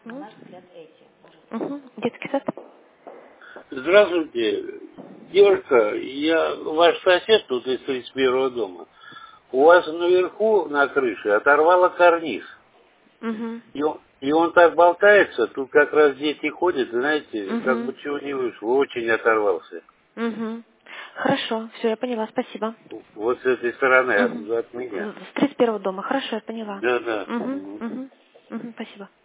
на наш взгляд, эти. Детский сад? Здравствуйте, девушка, я ваш сосед тут из 31-го дома. У вас наверху на крыше оторвало карниз. Угу. И он так болтается, тут как раз дети ходят, знаете, как бы Угу. чего не вышло, очень оторвался. Угу. Хорошо, все, я поняла, спасибо. Вот с этой стороны Угу. от меня. С 31-го дома, хорошо, я поняла. Да, да. Угу. Угу. Угу. Спасибо.